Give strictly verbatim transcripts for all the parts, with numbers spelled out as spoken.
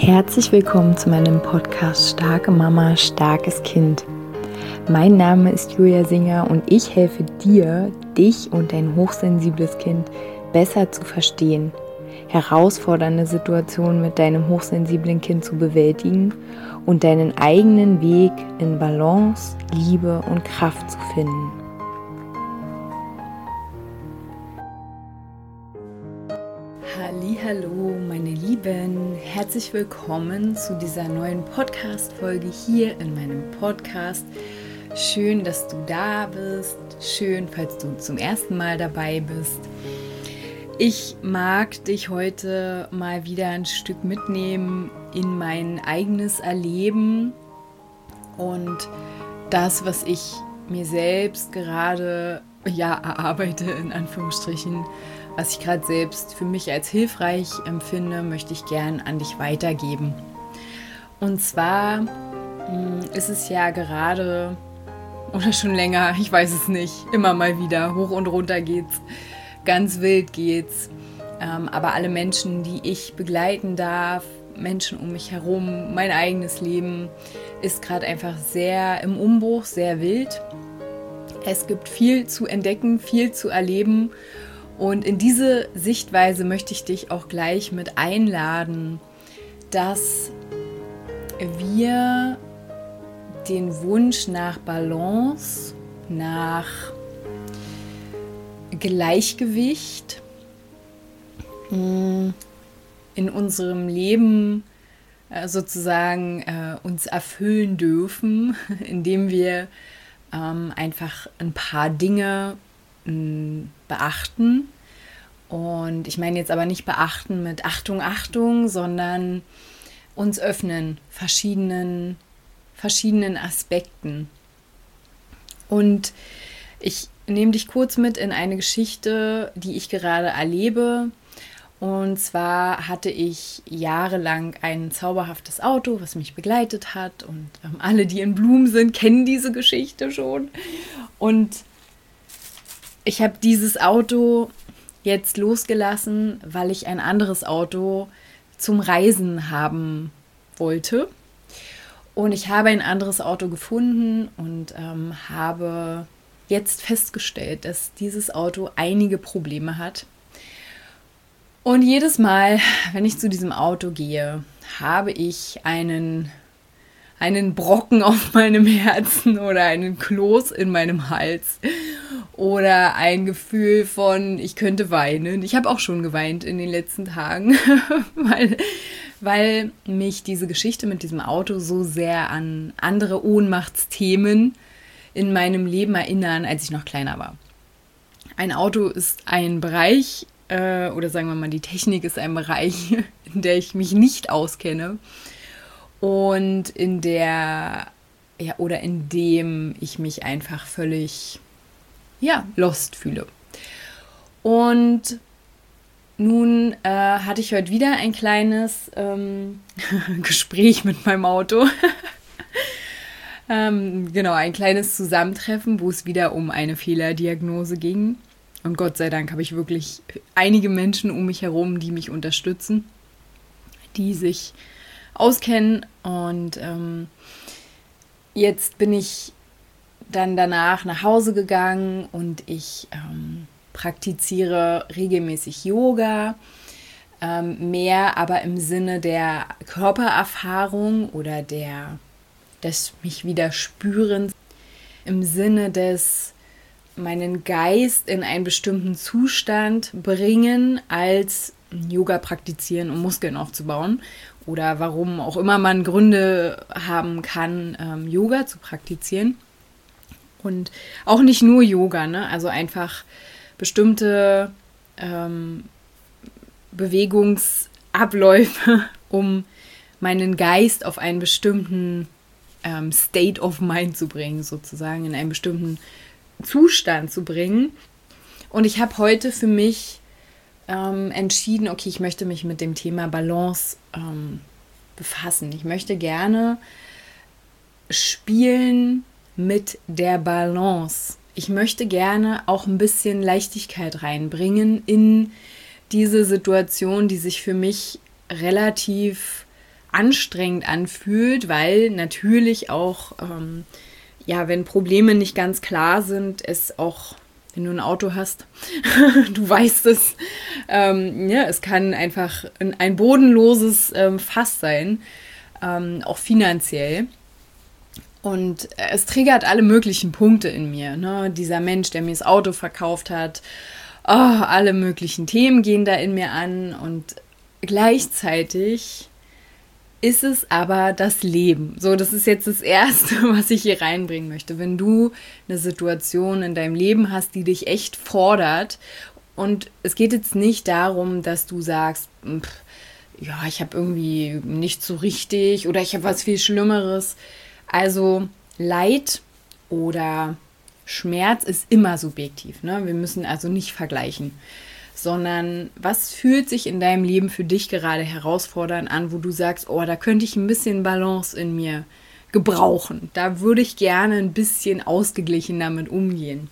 Herzlich willkommen zu meinem Podcast Starke Mama, starkes Kind. Mein Name ist Julia Singer und ich helfe dir, dich und dein hochsensibles Kind besser zu verstehen, herausfordernde Situationen mit deinem hochsensiblen Kind zu bewältigen und deinen eigenen Weg in Balance, Liebe und Kraft zu finden. Hallo, meine Lieben, herzlich willkommen zu dieser neuen Podcast-Folge hier in meinem Podcast. Schön, dass du da bist, schön, falls du zum ersten Mal dabei bist. Ich mag dich heute mal wieder ein Stück mitnehmen in mein eigenes Erleben und das, was ich mir selbst gerade ja erarbeite, in Anführungsstrichen, was ich gerade selbst für mich als hilfreich empfinde, möchte ich gern an dich weitergeben. Und zwar mh, ist es ja gerade, oder schon länger, ich weiß es nicht, immer mal wieder, hoch und runter geht's, ganz wild geht's. Ähm, aber alle Menschen, die ich begleiten darf, Menschen um mich herum, mein eigenes Leben, ist gerade einfach sehr im Umbruch, sehr wild. Es gibt viel zu entdecken, viel zu erleben. Und in diese Sichtweise möchte ich dich auch gleich mit einladen, dass wir den Wunsch nach Balance, nach Gleichgewicht in unserem Leben sozusagen uns erfüllen dürfen, indem wir einfach ein paar Dinge beachten. Und ich meine jetzt aber nicht beachten mit Achtung, Achtung, sondern uns öffnen verschiedenen, verschiedenen Aspekten. Und ich nehme dich kurz mit in eine Geschichte, die ich gerade erlebe. Und zwar hatte ich jahrelang ein zauberhaftes Auto, was mich begleitet hat. Und ähm, alle, die in Blum sind, kennen diese Geschichte schon. Und ich habe dieses Auto jetzt losgelassen, weil ich ein anderes Auto zum Reisen haben wollte. Und ich habe ein anderes Auto gefunden und ähm, habe jetzt festgestellt, dass dieses Auto einige Probleme hat. Und jedes Mal, wenn ich zu diesem Auto gehe, habe ich einen, einen Brocken auf meinem Herzen oder einen Kloß in meinem Hals. Oder ein Gefühl von, ich könnte weinen. Ich habe auch schon geweint in den letzten Tagen, weil, weil mich diese Geschichte mit diesem Auto so sehr an andere Ohnmachtsthemen in meinem Leben erinnern, als ich noch kleiner war. Ein Auto ist ein Bereich, äh, oder sagen wir mal, die Technik ist ein Bereich, in der ich mich nicht auskenne und in der, ja, oder in dem ich mich einfach völlig ja, lost fühle. Und nun äh, hatte ich heute wieder ein kleines ähm, Gespräch mit meinem Auto. ähm, genau, ein kleines Zusammentreffen, wo es wieder um eine Fehlerdiagnose ging. Und Gott sei Dank habe ich wirklich einige Menschen um mich herum, die mich unterstützen, die sich auskennen. Und ähm, jetzt bin ich dann danach nach Hause gegangen und ich ähm, praktiziere regelmäßig Yoga, ähm, mehr aber im Sinne der Körpererfahrung oder der, des mich wieder Spürens, im Sinne des meinen Geist in einen bestimmten Zustand bringen, als Yoga praktizieren, um Muskeln aufzubauen oder warum auch immer man Gründe haben kann, ähm, Yoga zu praktizieren. Und auch nicht nur Yoga, ne? Also einfach bestimmte ähm, Bewegungsabläufe, um meinen Geist auf einen bestimmten ähm, State of Mind zu bringen, sozusagen, in einen bestimmten Zustand zu bringen. Und ich habe heute für mich ähm, entschieden, okay, ich möchte mich mit dem Thema Balance ähm, befassen. Ich möchte gerne spielen mit der Balance. Ich möchte gerne auch ein bisschen Leichtigkeit reinbringen in diese Situation, die sich für mich relativ anstrengend anfühlt, weil natürlich auch, ähm, ja, wenn Probleme nicht ganz klar sind, es auch, wenn du ein Auto hast, du weißt es, ähm, ja, es kann einfach ein, ein bodenloses ähm, Fass sein, ähm, auch finanziell. Und es triggert alle möglichen Punkte in mir. Ne? Dieser Mensch, der mir das Auto verkauft hat, oh, alle möglichen Themen gehen da in mir an. Und gleichzeitig ist es aber das Leben. So, das ist jetzt das Erste, was ich hier reinbringen möchte. Wenn du eine Situation in deinem Leben hast, die dich echt fordert, und es geht jetzt nicht darum, dass du sagst, pff, ja, ich habe irgendwie nicht so richtig oder ich habe was viel Schlimmeres. Also Leid oder Schmerz ist immer subjektiv. Ne? Wir müssen also nicht vergleichen, sondern was fühlt sich in deinem Leben für dich gerade herausfordernd an, wo du sagst, oh, da könnte ich ein bisschen Balance in mir gebrauchen. Da würde ich gerne ein bisschen ausgeglichen damit umgehen.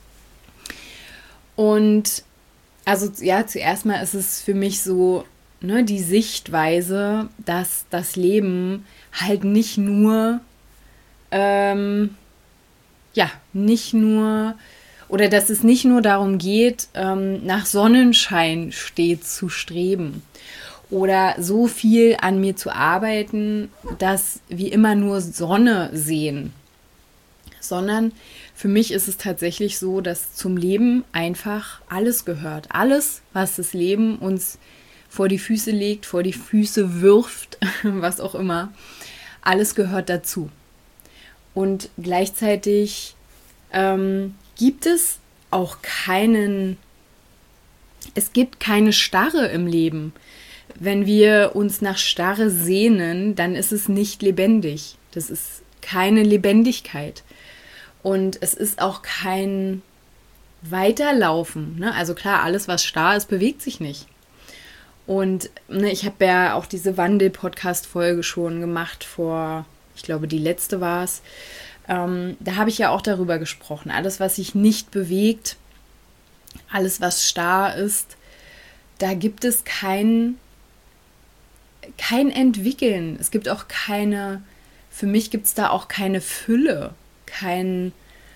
Und also ja, zuerst mal ist es für mich so, ne, die Sichtweise, dass das Leben halt nicht nur Ähm, ja, nicht nur, oder dass es nicht nur darum geht, ähm, nach Sonnenschein stets zu streben oder so viel an mir zu arbeiten, dass wir immer nur Sonne sehen, sondern für mich ist es tatsächlich so, dass zum Leben einfach alles gehört. Alles, was das Leben uns vor die Füße legt, vor die Füße wirft, was auch immer, alles gehört dazu. Und gleichzeitig ähm, gibt es auch keinen, es gibt keine Starre im Leben. Wenn wir uns nach Starre sehnen, dann ist es nicht lebendig. Das ist keine Lebendigkeit. Und es ist auch kein Weiterlaufen. Ne? Also klar, alles, was starr ist, bewegt sich nicht. Und ne, ich habe ja auch diese Wandel-Podcast-Folge schon gemacht vor... Ich glaube, die letzte war es. Ähm, da habe ich ja auch darüber gesprochen. Alles, was sich nicht bewegt, alles, was starr ist, da gibt es kein, kein Entwickeln. Es gibt auch keine, für mich gibt es da auch keine Fülle, kein,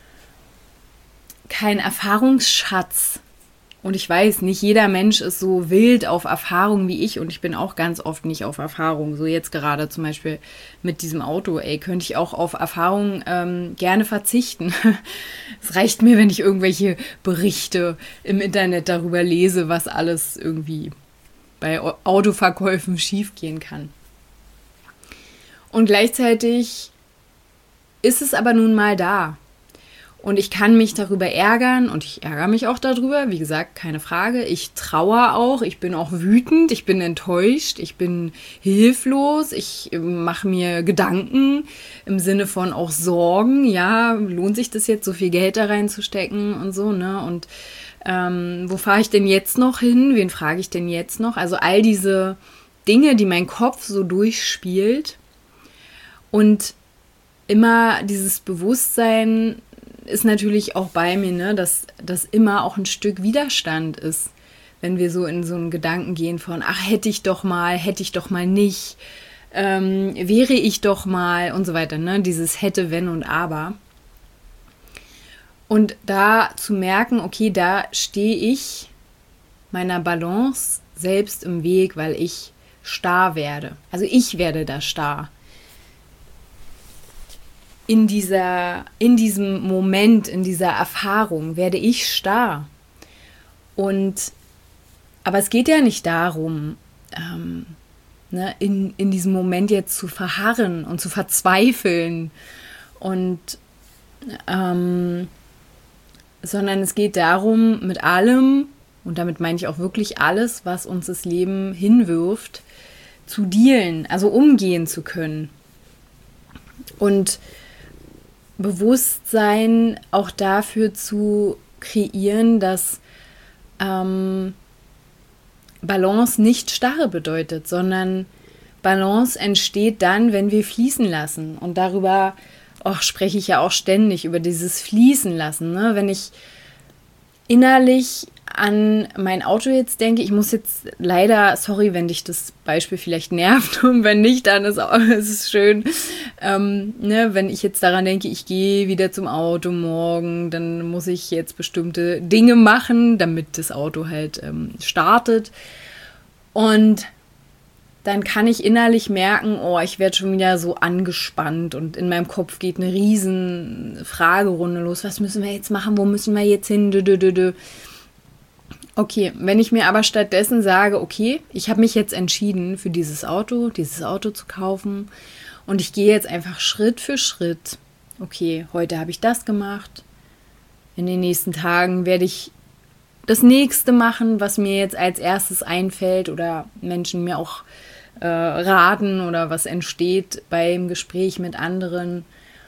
kein Erfahrungsschatz. Und ich weiß, nicht jeder Mensch ist so wild auf Erfahrung wie ich und ich bin auch ganz oft nicht auf Erfahrung. So jetzt gerade zum Beispiel mit diesem Auto, ey, könnte ich auch auf Erfahrung ähm, gerne verzichten. Es reicht mir, wenn ich irgendwelche Berichte im Internet darüber lese, was alles irgendwie bei Autoverkäufen schiefgehen kann. Und gleichzeitig ist es aber nun mal da. Und ich kann mich darüber ärgern und ich ärgere mich auch darüber, wie gesagt, keine Frage. Ich trauere auch, ich bin auch wütend, ich bin enttäuscht, ich bin hilflos, ich mache mir Gedanken im Sinne von auch Sorgen. Ja, lohnt sich das jetzt, so viel Geld da reinzustecken und so, ne? Und ähm, wo fahre ich denn jetzt noch hin? Wen frage ich denn jetzt noch? Also all diese Dinge, die mein Kopf so durchspielt und immer dieses Bewusstsein ist natürlich auch bei mir, ne, dass das immer auch ein Stück Widerstand ist, wenn wir so in so einen Gedanken gehen von, ach, hätte ich doch mal, hätte ich doch mal nicht, ähm, wäre ich doch mal und so weiter, ne, dieses hätte, wenn und aber. Und da zu merken, okay, da stehe ich meiner Balance selbst im Weg, weil ich starr werde. Also ich werde da starr. In dieser, in diesem Moment, in dieser Erfahrung werde ich starr. Und, aber es geht ja nicht darum, ähm, ne, in, in diesem Moment jetzt zu verharren und zu verzweifeln und ähm, sondern es geht darum, mit allem, und damit meine ich auch wirklich alles, was uns das Leben hinwirft, zu dealen, also umgehen zu können. Und Bewusstsein auch dafür zu kreieren, dass ähm, Balance nicht Starre bedeutet, sondern Balance entsteht dann, wenn wir fließen lassen. Und darüber oh, spreche ich ja auch ständig, über dieses Fließen lassen. Ne? Wenn ich innerlich an mein Auto jetzt denke, ich muss jetzt leider, sorry, wenn dich das Beispiel vielleicht nervt und wenn nicht, dann ist auch, ist es schön, ähm, ne, wenn ich jetzt daran denke, ich gehe wieder zum Auto morgen, dann muss ich jetzt bestimmte Dinge machen, damit das Auto halt ähm, startet und dann kann ich innerlich merken, oh, ich werde schon wieder so angespannt und in meinem Kopf geht eine riesen Fragerunde los, was müssen wir jetzt machen, wo müssen wir jetzt hin, dö, dö, dö, dö. Okay, wenn ich mir aber stattdessen sage, okay, ich habe mich jetzt entschieden für dieses Auto, dieses Auto zu kaufen und ich gehe jetzt einfach Schritt für Schritt. Okay, heute habe ich das gemacht. In den nächsten Tagen werde ich das nächste machen, was mir jetzt als erstes einfällt oder Menschen mir auch äh, raten oder was entsteht beim Gespräch mit anderen.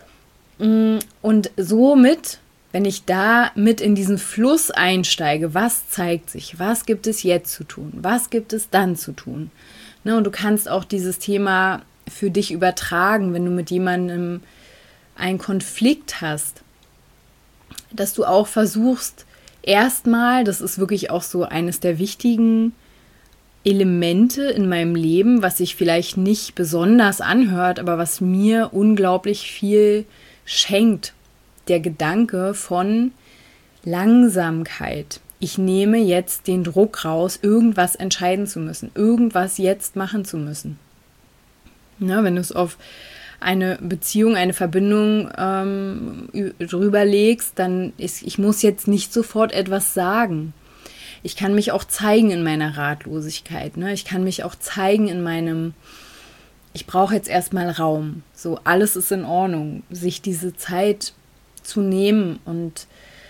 Und somit, wenn ich da mit in diesen Fluss einsteige, was zeigt sich, was gibt es jetzt zu tun, was gibt es dann zu tun? Ne, und du kannst auch dieses Thema für dich übertragen, wenn du mit jemandem einen Konflikt hast, dass du auch versuchst, erstmal, das ist wirklich auch so eines der wichtigen Elemente in meinem Leben, was sich vielleicht nicht besonders anhört, aber was mir unglaublich viel schenkt, der Gedanke von Langsamkeit. Ich nehme jetzt den Druck raus, irgendwas entscheiden zu müssen, irgendwas jetzt machen zu müssen. Ja, wenn du es auf eine Beziehung, eine Verbindung ähm, drüber legst, dann ist, ich muss jetzt nicht sofort etwas sagen. Ich kann mich auch zeigen in meiner Ratlosigkeit. Ne? Ich kann mich auch zeigen in meinem, ich brauche jetzt erstmal Raum. So, alles ist in Ordnung. Sich diese Zeit zu nehmen und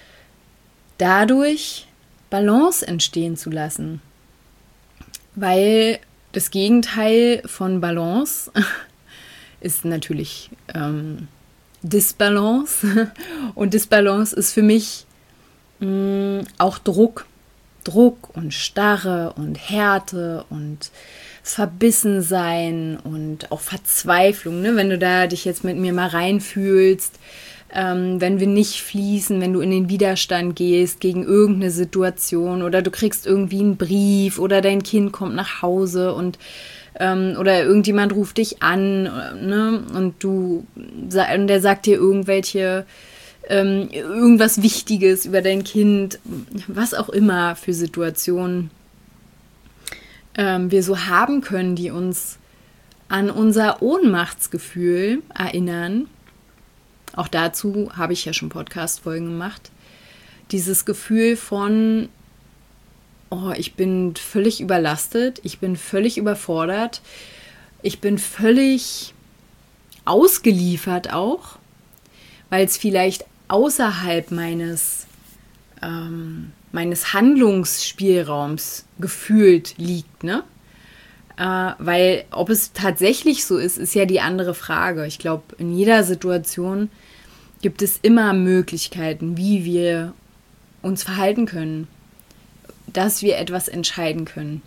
dadurch Balance entstehen zu lassen. Weil das Gegenteil von Balance ist natürlich ähm, Disbalance. Und Disbalance ist für mich mh, auch Druck. Druck und Starre und Härte und Verbissensein und auch Verzweiflung. Ne? Wenn du da dich jetzt mit mir mal reinfühlst, Ähm, wenn wir nicht fließen, wenn du in den Widerstand gehst gegen irgendeine Situation oder du kriegst irgendwie einen Brief oder dein Kind kommt nach Hause und ähm, oder irgendjemand ruft dich an, ne? Und du und der sagt dir irgendwelche ähm, irgendwas Wichtiges über dein Kind, was auch immer für Situationen ähm, wir so haben können, die uns an unser Ohnmachtsgefühl erinnern. Auch dazu habe ich ja schon Podcast-Folgen gemacht. Dieses Gefühl von, oh, ich bin völlig überlastet, ich bin völlig überfordert, ich bin völlig ausgeliefert auch, weil es vielleicht außerhalb meines, ähm, meines Handlungsspielraums gefühlt liegt, ne? Äh, weil ob es tatsächlich so ist, ist ja die andere Frage. Ich glaube, in jeder Situation gibt es immer Möglichkeiten, wie wir uns verhalten können, dass wir etwas entscheiden können.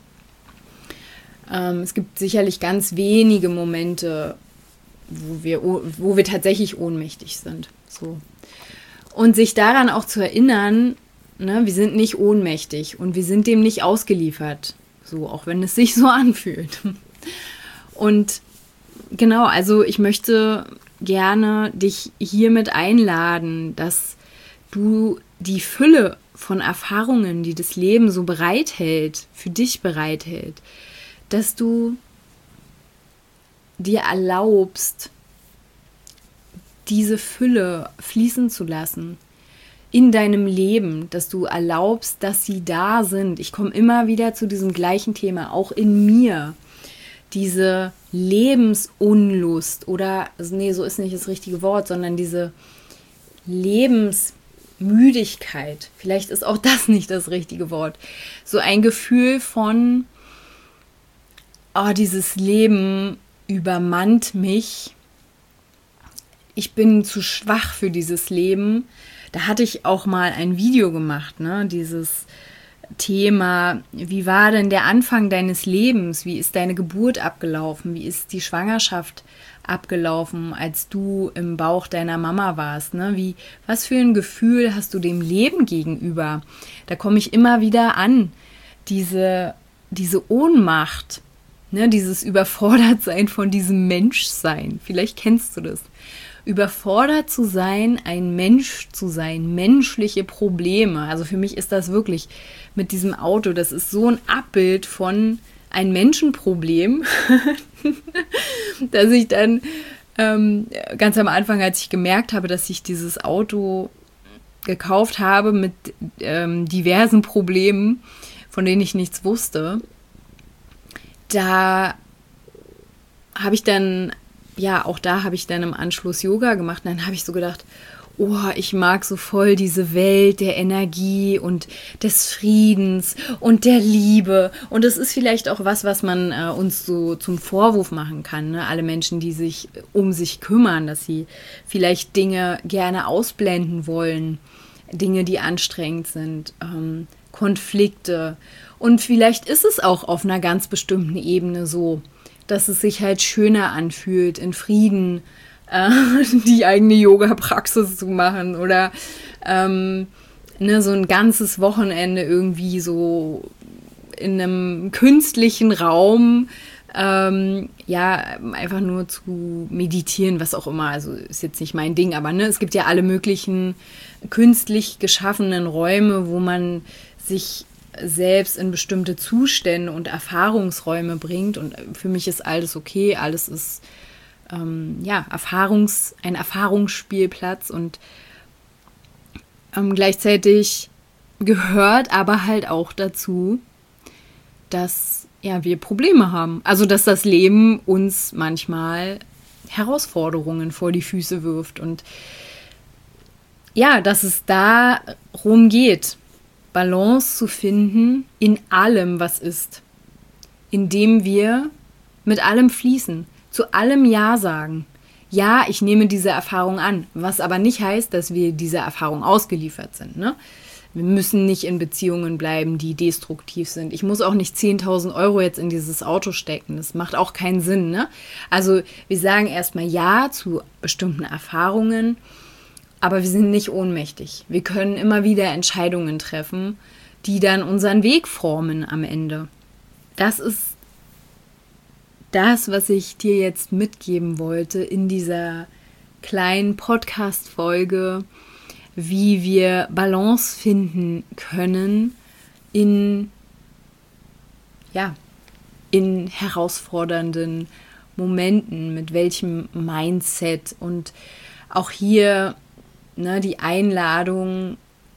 Ähm, es gibt sicherlich ganz wenige Momente, wo wir, wo wir tatsächlich ohnmächtig sind. So. Und sich daran auch zu erinnern, ne, wir sind nicht ohnmächtig und wir sind dem nicht ausgeliefert. So, auch wenn es sich so anfühlt. Und genau, also ich möchte gerne dich hiermit einladen, dass du die Fülle von Erfahrungen, die das Leben so bereithält, für dich bereithält, dass du dir erlaubst, diese Fülle fließen zu lassen in deinem Leben, dass du erlaubst, dass sie da sind. Ich komme immer wieder zu diesem gleichen Thema, auch in mir. Diese Lebensunlust oder, nee, so ist nicht das richtige Wort, sondern diese Lebensmüdigkeit. Vielleicht ist auch das nicht das richtige Wort. So ein Gefühl von, oh, dieses Leben übermannt mich. Ich bin zu schwach für dieses Leben. Da hatte ich auch mal ein Video gemacht, ne? Dieses Thema, wie war denn der Anfang deines Lebens? Wie ist deine Geburt abgelaufen? Wie ist die Schwangerschaft abgelaufen, als du im Bauch deiner Mama warst? Ne? Wie, was für ein Gefühl hast du dem Leben gegenüber? Da komme ich immer wieder an. Diese, diese Ohnmacht, ne? Dieses Überfordertsein von diesem Menschsein. Vielleicht kennst du das. Überfordert zu sein, ein Mensch zu sein, menschliche Probleme. Also für mich ist das wirklich mit diesem Auto, das ist so ein Abbild von ein Menschenproblem, dass ich dann ähm, ganz am Anfang, als ich gemerkt habe, dass ich dieses Auto gekauft habe mit ähm, diversen Problemen, von denen ich nichts wusste, da habe ich dann ja, auch da habe ich dann im Anschluss Yoga gemacht und dann habe ich so gedacht, oh, ich mag so voll diese Welt der Energie und des Friedens und der Liebe. Und das ist vielleicht auch was, was man äh, uns so zum Vorwurf machen kann, ne? Alle Menschen, die sich um sich kümmern, dass sie vielleicht Dinge gerne ausblenden wollen, Dinge, die anstrengend sind, ähm, Konflikte. Und vielleicht ist es auch auf einer ganz bestimmten Ebene so, dass es sich halt schöner anfühlt, in Frieden äh, die eigene Yoga-Praxis zu machen oder ähm, ne, so ein ganzes Wochenende irgendwie so in einem künstlichen Raum ähm, ja, einfach nur zu meditieren, was auch immer, also ist jetzt nicht mein Ding, aber ne, es gibt ja alle möglichen künstlich geschaffenen Räume, wo man sich selbst in bestimmte Zustände und Erfahrungsräume bringt und für mich ist alles okay, alles ist ähm, ja, Erfahrungs-, ein Erfahrungsspielplatz und ähm, gleichzeitig gehört aber halt auch dazu, dass ja, wir Probleme haben, also dass das Leben uns manchmal Herausforderungen vor die Füße wirft und ja, dass es darum geht, Balance zu finden in allem, was ist. Indem wir mit allem fließen, zu allem Ja sagen. Ja, ich nehme diese Erfahrung an, was aber nicht heißt, dass wir dieser Erfahrung ausgeliefert sind. Ne? Wir müssen nicht in Beziehungen bleiben, die destruktiv sind. Ich muss auch nicht zehntausend Euro jetzt in dieses Auto stecken. Das macht auch keinen Sinn. Ne? Also wir sagen erstmal Ja zu bestimmten Erfahrungen, aber wir sind nicht ohnmächtig. Wir können immer wieder Entscheidungen treffen, die dann unseren Weg formen am Ende. Das ist das, was ich dir jetzt mitgeben wollte in dieser kleinen Podcast-Folge, wie wir Balance finden können in, ja, in herausfordernden Momenten, mit welchem Mindset und auch hier Ne, die Einladung,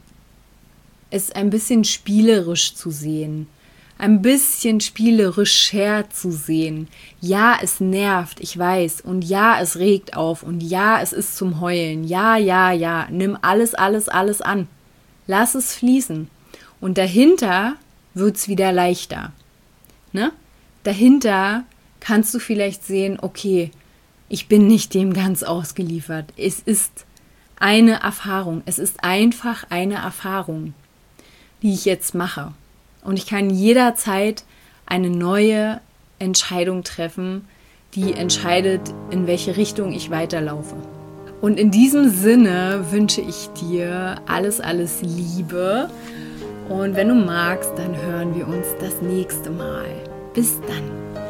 es ein bisschen spielerisch zu sehen, ein bisschen spielerischer zu sehen. Ja, es nervt, ich weiß, und ja, es regt auf und ja, es ist zum Heulen. Ja, ja, ja, nimm alles, alles, alles an. Lass es fließen. Und dahinter wird es wieder leichter. Ne? Dahinter kannst du vielleicht sehen, okay, ich bin nicht dem ganz ausgeliefert. Es ist eine Erfahrung. Es ist einfach eine Erfahrung, die ich jetzt mache. Und ich kann jederzeit eine neue Entscheidung treffen, die entscheidet, in welche Richtung ich weiterlaufe. Und in diesem Sinne wünsche ich dir alles, alles Liebe. Und wenn du magst, dann hören wir uns das nächste Mal. Bis dann.